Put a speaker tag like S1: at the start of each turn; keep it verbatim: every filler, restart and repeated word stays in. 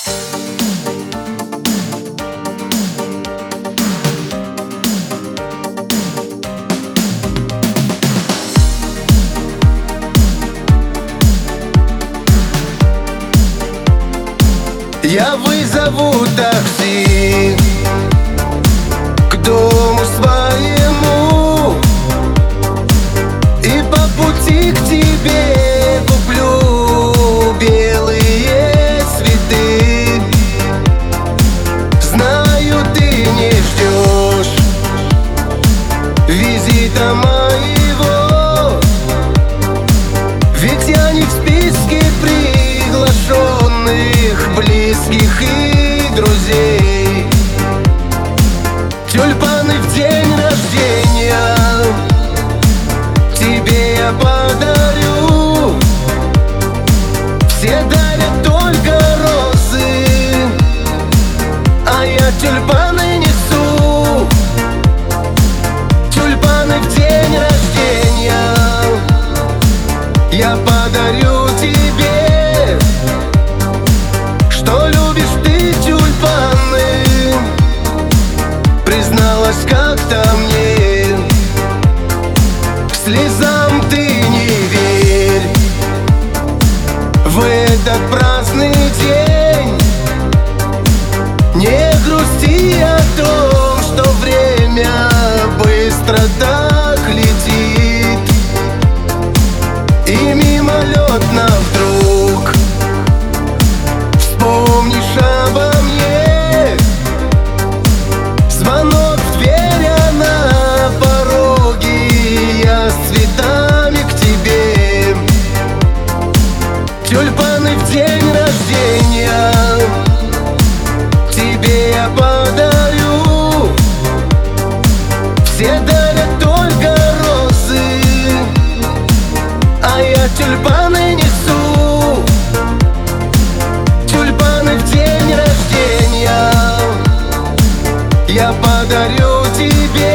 S1: Я вызову такси к дому своему, и по пути к тебе куплю белые цветы. Знаю, ты не ждешь визита моего, ведь я не в списке приглашенных близких и друзей. Тюльпаны в день рождения тебе я подарю. Все дарят только розы, а я тюльпаны несу. Тюльпаны в день рождения я подарю тебе. Что любишь ты тюльпаны, призналась как-то мне. Слезам ты не верь в этот праздный день. Не грусти о том, что время быстро так летит, и мимолетно вдруг вспомнишь обо мне. Звонок в дверь, а на пороге я с цветами к тебе. Тюльпаны в день рождения тебе я подарю. Все дарят только розы, а я тюльпаны несу. Тюльпаны в день рождения я подарю тебе.